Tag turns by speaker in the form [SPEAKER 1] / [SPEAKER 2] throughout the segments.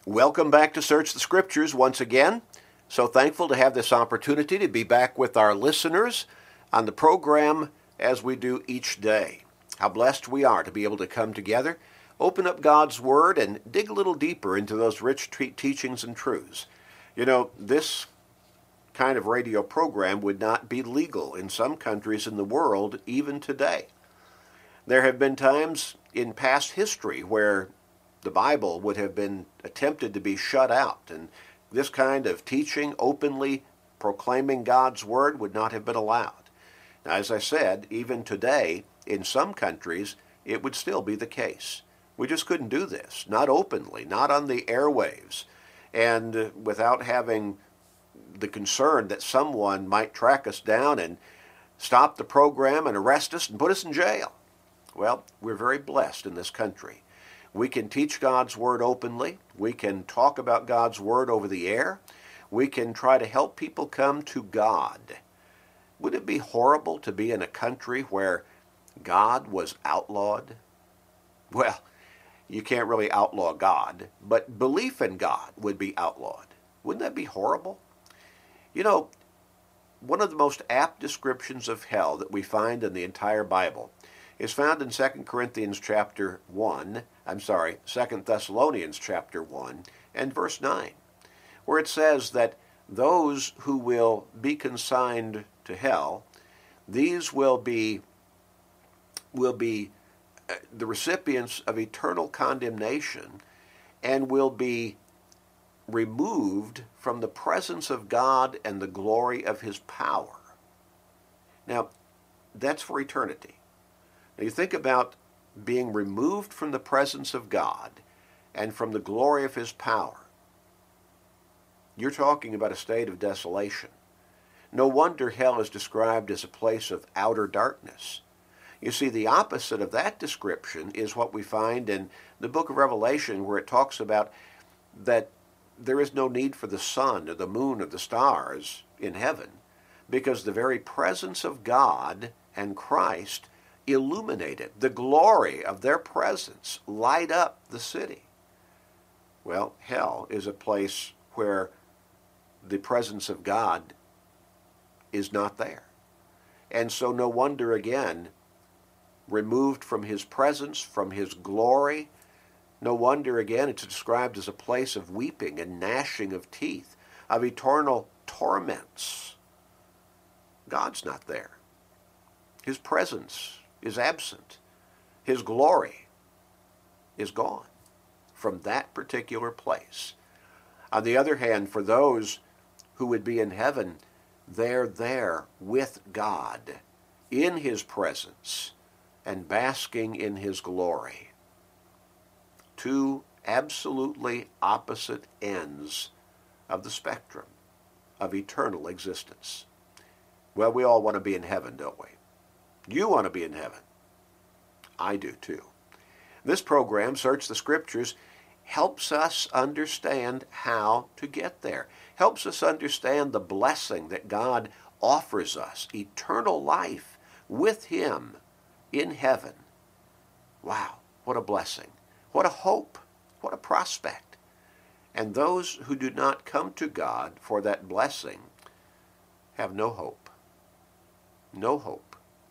[SPEAKER 1] Welcome back to Search the Scriptures once again. So thankful to have this opportunity to be back with our listeners on the program as we do each day. How blessed we are to be able to come together, open up God's Word, and dig a little deeper into those rich teachings and truths. You know, this kind of radio program would not be legal in some countries in the world even today. There have been times in past history where the Bible would have been attempted to be shut out, and this kind of teaching, openly proclaiming God's Word, would not have been allowed. Now, as I said, even today, in some countries, it would still be the case. We just couldn't do this, not openly, not on the airwaves, and without having the concern that someone might track us down and stop the program and arrest us and put us in jail. Well, we're very blessed in this country. We can teach God's Word openly. We can talk about God's Word over the air. We can try to help people come to God. Would it be horrible to be in a country where God was outlawed? Well, you can't really outlaw God, but belief in God would be outlawed. Wouldn't that be horrible? You know, one of the most apt descriptions of hell that we find in the entire Bible is found in 2 Thessalonians chapter 1 and verse 9, where it says that those who will be consigned to hell, these will be the recipients of eternal condemnation and will be removed from the presence of God and the glory of His power. Now, that's for eternity. Now, you think about being removed from the presence of God and from the glory of His power. You're talking about a state of desolation. No wonder hell is described as a place of outer darkness. You see, the opposite of that description is what we find in the book of Revelation, where it talks about that there is no need for the sun or the moon or the stars in heaven, because the very presence of God and Christ illuminated. The glory of their presence light up the city. Well, hell is a place where the presence of God is not there. And so no wonder again, removed from His presence, from His glory, no wonder again it's described as a place of weeping and gnashing of teeth, of eternal torments. God's not there. His presence is absent. His glory is gone from that particular place. On the other hand, for those who would be in heaven, they're there with God, in His presence, and basking in His glory. Two absolutely opposite ends of the spectrum of eternal existence. Well, we all want to be in heaven, don't we? You want to be in heaven. I do too. This program, Search the Scriptures, helps us understand how to get there. Helps us understand the blessing that God offers us, eternal life with Him in heaven. Wow, what a blessing. What a hope. What a prospect. And those who do not come to God for that blessing have no hope. No hope.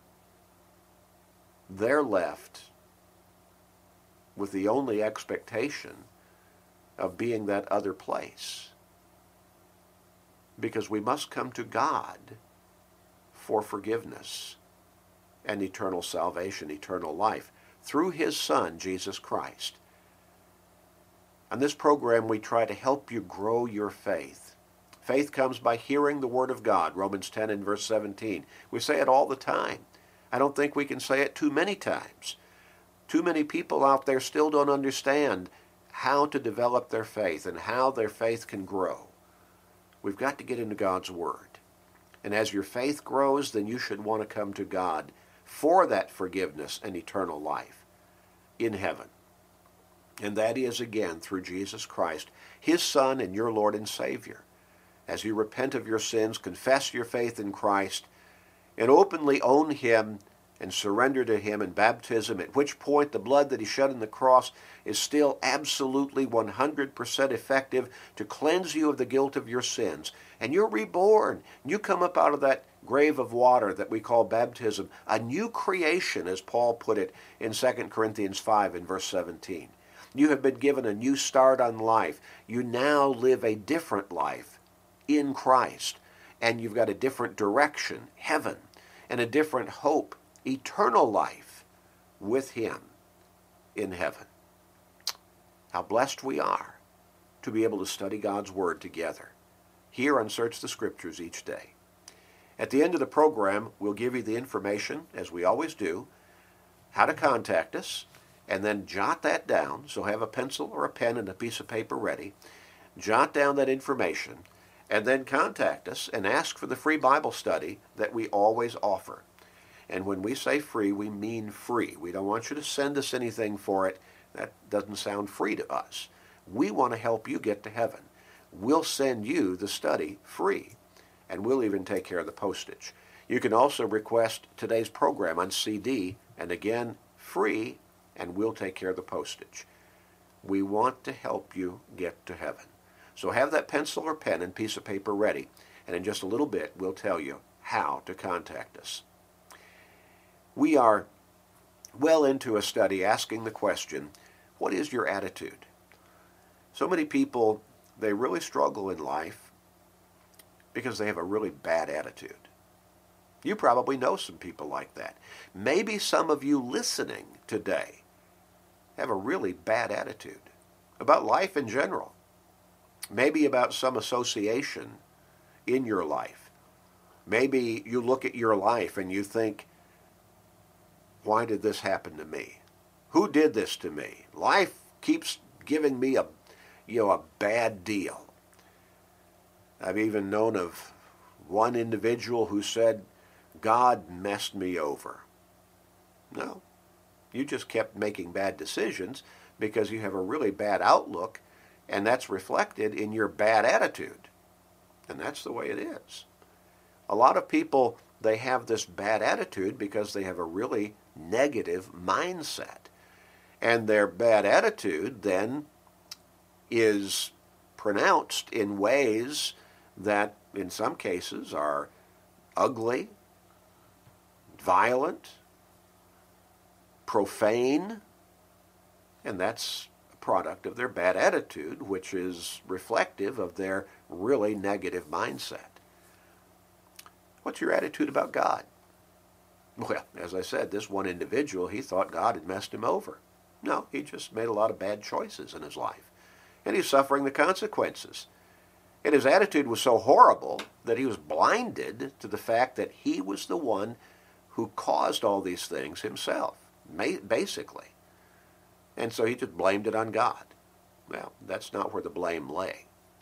[SPEAKER 1] They're left with the only expectation of being that other place. Because we must come to God for forgiveness and eternal salvation, eternal life, through His Son, Jesus Christ. On this program, we try to help you grow your faith. Faith comes by hearing the Word of God, Romans 10 and verse 17. We say it all the time. I don't think we can say it too many times. Too many people out there still don't understand how to develop their faith and how their faith can grow. We've got to get into God's Word. And as your faith grows, then you should want to come to God for that forgiveness and eternal life in heaven. And that is, again, through Jesus Christ, His Son and your Lord and Savior. As you repent of your sins, confess your faith in Christ, and openly own Him and surrender to him in baptism, at which point the blood that he shed on the cross is still absolutely 100% effective to cleanse you of the guilt of your sins. And you're reborn. You come up out of that grave of water that we call baptism, a new creation, as Paul put it in 2 Corinthians 5 and verse 17. You have been given a new start on life. You now live a different life in Christ. And you've got a different direction, heaven, and a different hope, eternal life with him in heaven. How blessed we are to be able to study God's Word together here on Search the Scriptures each day. At the end of the program, we'll give you the information, as we always do, how to contact us, and then jot that down. So have a pencil or a pen and a piece of paper ready. Jot down that information, and then contact us and ask for the free Bible study that we always offer. And when we say free, we mean free. We don't want you to send us anything for it. That doesn't sound free to us. We want to help you get to heaven. We'll send you the study free, and we'll even take care of the postage. You can also request today's program on CD, and again, free, and we'll take care of the postage. We want to help you get to heaven. So have that pencil or pen and piece of paper ready, and in just a little bit, we'll tell you how to contact us. We are well into a study asking the question, what is your attitude? So many people, they really struggle in life because they have a really bad attitude. You probably know some people like that. Maybe some of you listening today have a really bad attitude about life in general. Maybe about some association in your life. Maybe you look at your life and you think, why did this happen to me? Who did this to me? Life keeps giving me a bad deal. I've even known of one individual who said, God messed me over. No, you just kept making bad decisions because you have a really bad outlook, and that's reflected in your bad attitude. And that's the way it is. A lot of people, they have this bad attitude because they have a really negative mindset. And their bad attitude then is pronounced in ways that in some cases are ugly, violent, profane, and that's a product of their bad attitude, which is reflective of their really negative mindset. What's your attitude about God? Well, as I said, this one individual, he thought God had messed him over. No, he just made a lot of bad choices in his life, and he's suffering the consequences. And his attitude was so horrible that he was blinded to the fact that he was the one who caused all these things himself, basically. And so he just blamed it on God. Well, that's not where the blame lay.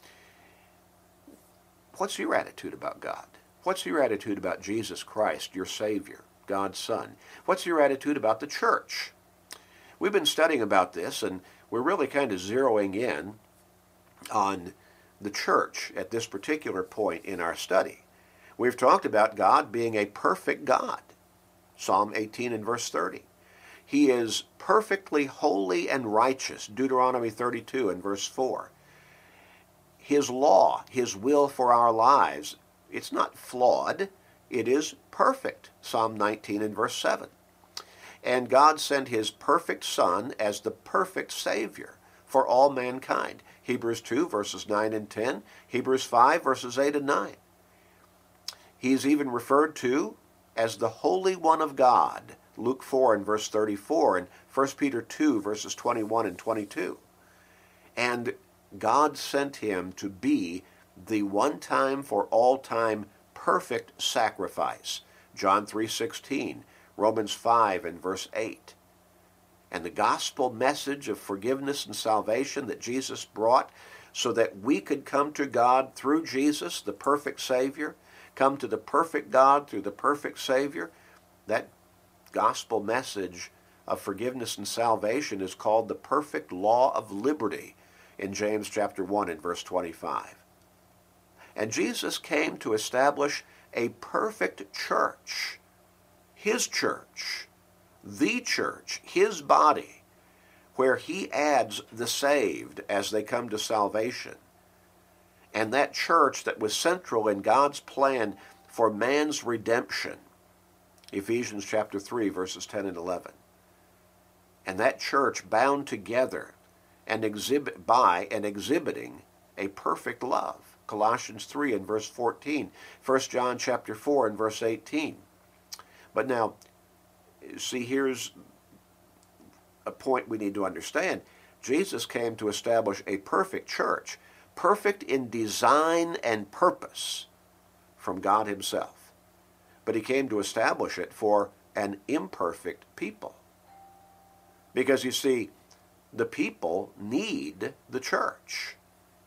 [SPEAKER 1] What's your attitude about God? What's your attitude about Jesus Christ, your Savior, God's Son? What's your attitude about the church? We've been studying about this, and we're really kind of zeroing in on the church at this particular point in our study. We've talked about God being a perfect God. Psalm 18 and verse 30. He is perfectly holy and righteous. Deuteronomy 32 and verse 4. His law, his will for our lives, it's not flawed. It is perfect. Psalm 19 and verse 7. And God sent his perfect Son as the perfect Savior for all mankind. Hebrews 2 verses 9 and 10. Hebrews 5 verses 8 and 9. He's even referred to as the Holy One of God. Luke 4 and verse 34 and 1 Peter 2 verses 21 and 22. And God sent him to be the one-time for all-time perfect sacrifice. John 3:16, Romans 5 and verse 8. And the gospel message of forgiveness and salvation that Jesus brought so that we could come to God through Jesus, the perfect Savior, come to the perfect God through the perfect Savior, that gospel message of forgiveness and salvation is called the perfect law of liberty in James chapter 1 and verse 25. And Jesus came to establish a perfect church, his church, his body, where he adds the saved as they come to salvation. And that church that was central in God's plan for man's redemption, Ephesians chapter 3, verses 10 and 11. And that church bound together and exhibiting a perfect love, Colossians 3 and verse 14, 1 John chapter 4 and verse 18. But now, see, here's a point we need to understand. Jesus came to establish a perfect church, perfect in design and purpose from God himself. But he came to establish it for an imperfect people. Because you see, the people need the church.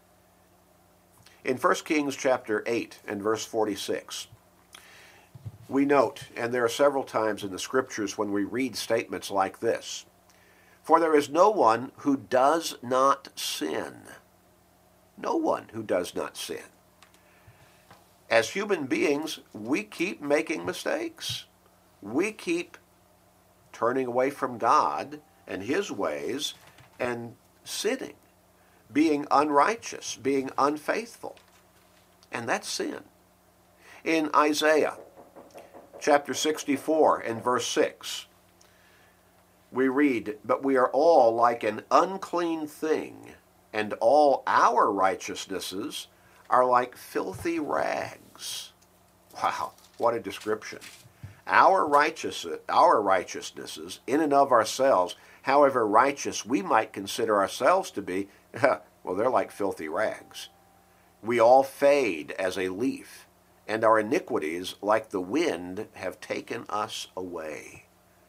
[SPEAKER 1] In 1 Kings chapter 8 and verse 46, we note, and there are several times in the scriptures when we read statements like this, "For there is no one who does not sin." No one who does not sin. As human beings, we keep making mistakes. We keep turning away from God and his ways and sinning, being unrighteous, being unfaithful. And that's sin. In Isaiah chapter 64 and verse 6, we read, "But we are all like an unclean thing, and all our righteousnesses are like filthy rags." Wow, what a description. Our righteousnesses, in and of ourselves, however righteous we might consider ourselves to be, well, they're like filthy rags. We all fade as a leaf, and our iniquities, like the wind, have taken us away.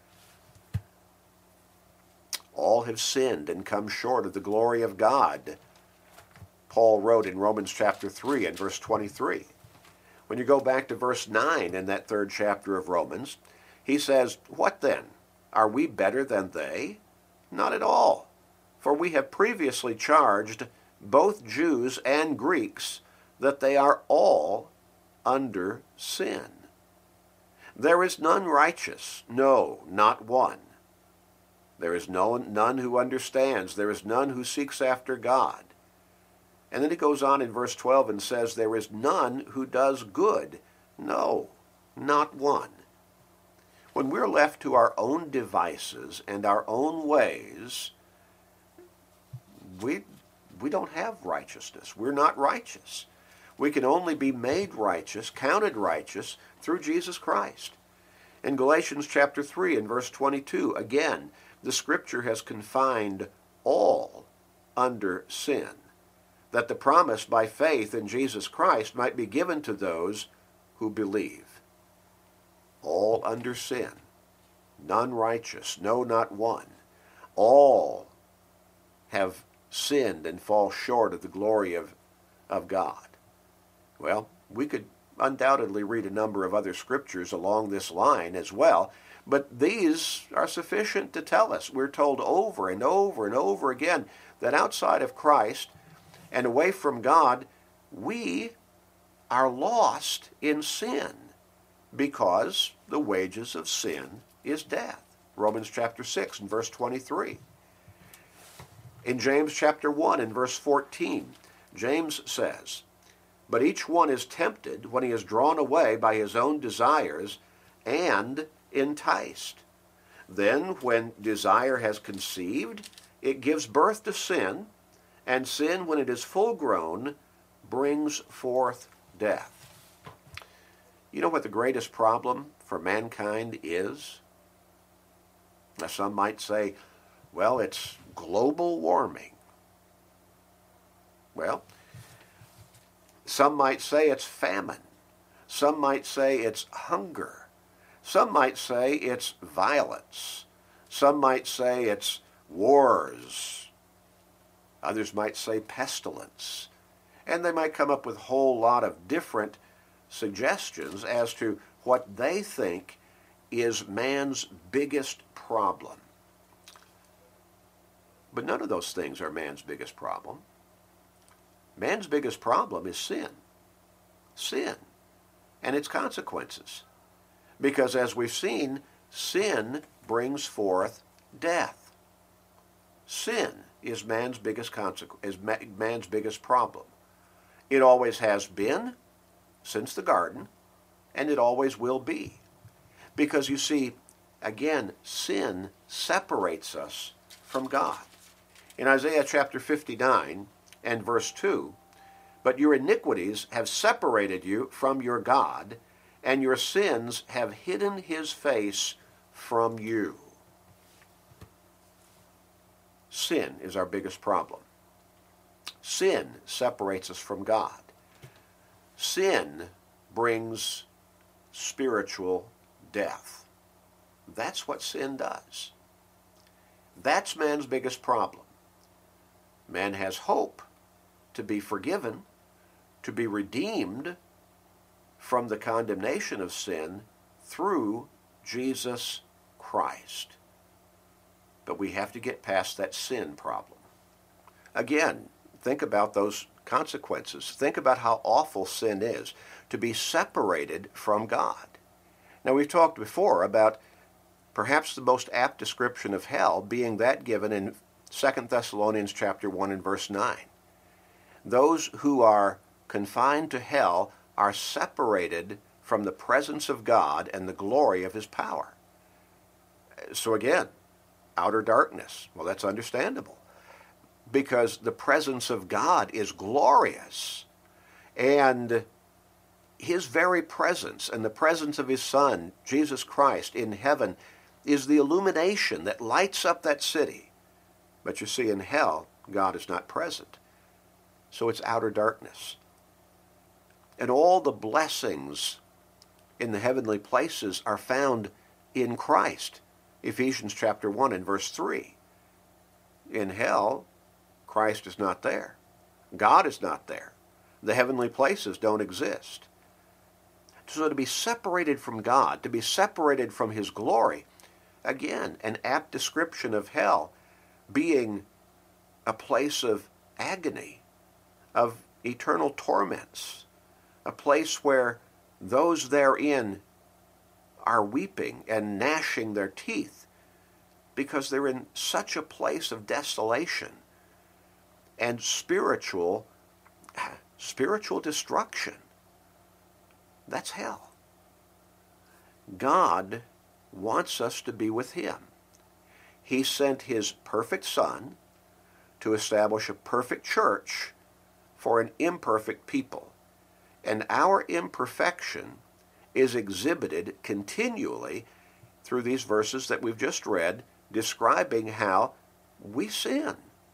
[SPEAKER 1] All have sinned and come short of the glory of God, Paul wrote in Romans chapter 3 and verse 23. When you go back to verse 9 in that third chapter of Romans, he says, "What then? Are we better than they? Not at all. For we have previously charged both Jews and Greeks that they are all under sin. There is none righteous, no, not one. There is none who understands. There is none who seeks after God." And then he goes on in verse 12 and says, "There is none who does good. No, not one." When we're left to our own devices and our own ways, we don't have righteousness. We're not righteous. We can only be made righteous, counted righteous, through Jesus Christ. In Galatians chapter 3 and verse 22, again, the Scripture has confined all under sin, that the promise by faith in Jesus Christ might be given to those who believe. All under sin, none righteous, no, not one. All have sinned and fall short of the glory of God. Well, we could undoubtedly read a number of other scriptures along this line as well, but these are sufficient to tell us. We're told over and over and over again that outside of Christ and away from God, we are lost in sin because the wages of sin is death. Romans chapter 6 and verse 23. In James chapter 1 and verse 14, James says, "But each one is tempted when he is drawn away by his own desires and enticed. Then when desire has conceived, it gives birth to sin, and sin, when it is full grown, brings forth death." You know what the greatest problem for mankind is? Now, some might say, well, it's global warming. Well, some might say it's famine. Some might say it's hunger. Some might say it's violence. Some might say it's wars. Others might say pestilence. And they might come up with a whole lot of different suggestions as to what they think is man's biggest problem. But none of those things are man's biggest problem. Man's biggest problem is sin. Sin and its consequences. Because as we've seen, sin brings forth death. Sin is man's biggest man's biggest problem. It always has been since the garden, and it always will be. Because you see, again, sin separates us from God. In Isaiah chapter 59 and verse 2, "But your iniquities have separated you from your God, and your sins have hidden his face from you." Sin is our biggest problem. Sin separates us from God. Sin brings spiritual death. That's what sin does. That's man's biggest problem. Man has hope to be forgiven, to be redeemed from the condemnation of sin through Jesus Christ. But we have to get past that sin problem. Again, think about those consequences. Think about how awful sin is, to be separated from God. Now, we've talked before about perhaps the most apt description of hell being that given in 2 Thessalonians chapter 1 and verse 9. Those who are confined to hell are separated from the presence of God and the glory of his power. So again, outer darkness. Well, that's understandable, because the presence of God is glorious, and his very presence and the presence of his Son, Jesus Christ, in heaven is the illumination that lights up that city. But you see, in hell, God is not present. So it's outer darkness. And all the blessings in the heavenly places are found in Christ. Ephesians chapter 1 and verse 3. In hell, Christ is not there. God is not there. The heavenly places don't exist. So to be separated from God, to be separated from his glory, again, an apt description of hell being a place of agony, of eternal torments, a place where those therein are weeping and gnashing their teeth because they're in such a place of desolation and spiritual destruction. That's hell. God wants us to be with him. He sent his perfect Son to establish a perfect church for an imperfect people. And our imperfection is exhibited continually through these verses that we've just read, describing how we sin.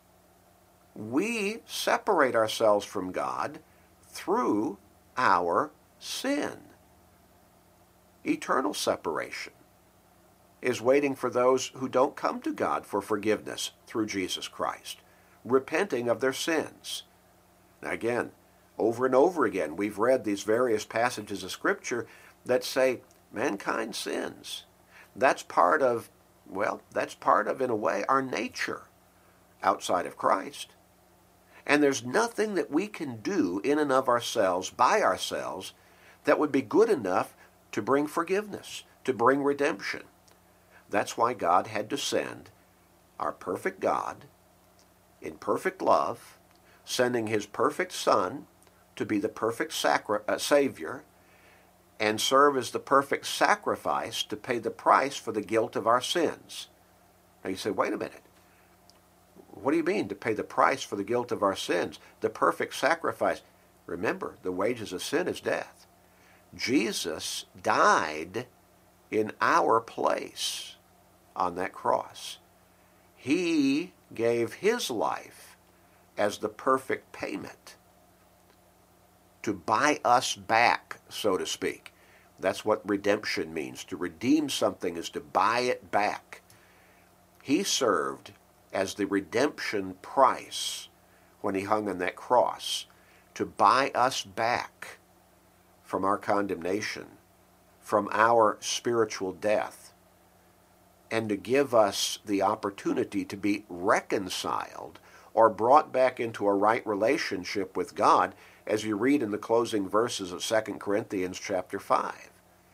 [SPEAKER 1] We separate ourselves from God through our sin. Eternal separation is waiting for those who don't come to God for forgiveness through Jesus Christ, repenting of their sins. Now again, over and over again, we've read these various passages of Scripture that say mankind sins. That's part of, in a way, our nature outside of Christ. And there's nothing that we can do in and of ourselves, by ourselves, that would be good enough to bring forgiveness, to bring redemption. That's why God had to send our perfect God in perfect love, sending his perfect Son to be the perfect Savior and serve as the perfect sacrifice to pay the price for the guilt of our sins. Now you say, wait a minute. What do you mean to pay the price for the guilt of our sins? The perfect sacrifice. Remember, the wages of sin is death. Jesus died in our place on that cross. He gave his life as the perfect payment to buy us back, so to speak. That's what redemption means. To redeem something is to buy it back. He served as the redemption price when he hung on that cross, to buy us back from our condemnation, from our spiritual death, and to give us the opportunity to be reconciled or brought back into a right relationship with God, as you read in the closing verses of 2 Corinthians chapter 5.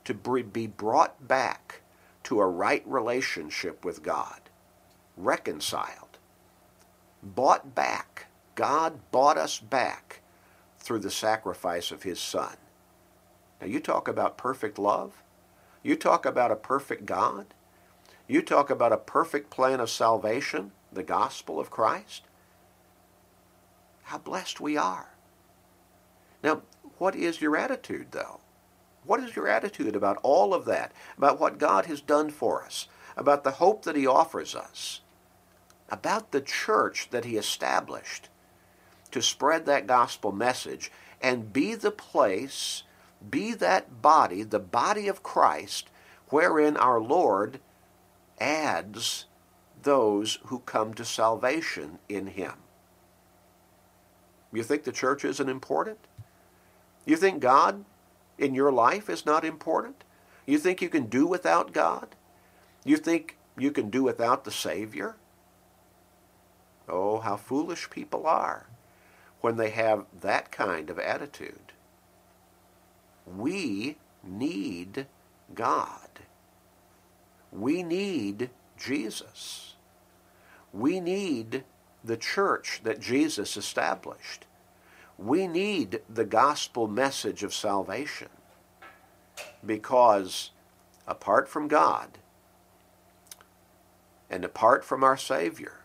[SPEAKER 1] to be brought back to a right relationship with God, reconciled, bought back. God bought us back through the sacrifice of his Son. Now you talk about perfect love. You talk about a perfect God. You talk about a perfect plan of salvation, the gospel of Christ. How blessed we are. Now, what is your attitude, though? What is your attitude about all of that, about what God has done for us, about the hope that he offers us, about the church that he established to spread that gospel message and be the place, be that body, the body of Christ, wherein our Lord adds those who come to salvation in him? You think the church isn't important? You think God in your life is not important? You think you can do without God? You think you can do without the Savior? Oh, how foolish people are when they have that kind of attitude. We need God. We need Jesus. We need the church that Jesus established. We need the gospel message of salvation, because apart from God and apart from our Savior,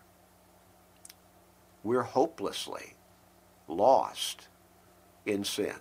[SPEAKER 1] we're hopelessly lost in sin.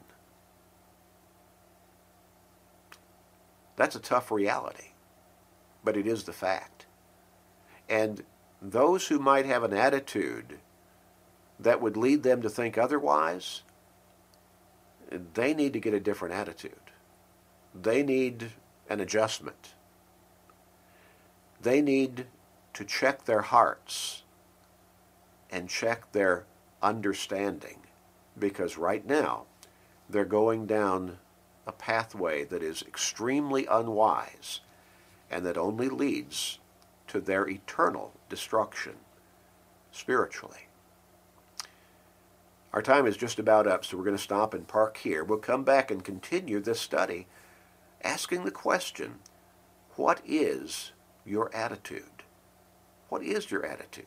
[SPEAKER 1] That's a tough reality, but it is the fact. And those who might have an attitude that would lead them to think otherwise, they need to get a different attitude. They need an adjustment. They need to check their hearts and check their understanding, because right now they're going down a pathway that is extremely unwise and that only leads to their eternal destruction spiritually. Our time is just about up, so we're going to stop and park here. We'll come back and continue this study asking the question, what is your attitude? What is your attitude?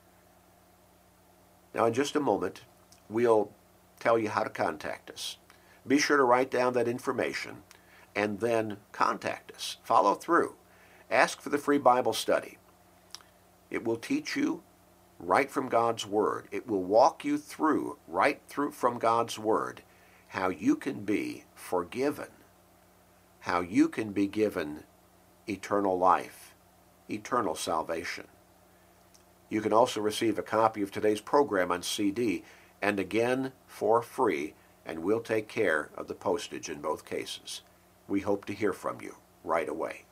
[SPEAKER 1] Now, in just a moment, we'll tell you how to contact us. Be sure to write down that information and then contact us. Follow through. Ask for the free Bible study. It will teach you right from God's Word. It will walk you through, right through from God's Word, how you can be forgiven, how you can be given eternal life, eternal salvation. You can also receive a copy of today's program on CD, and again for free, and we'll take care of the postage in both cases. We hope to hear from you right away.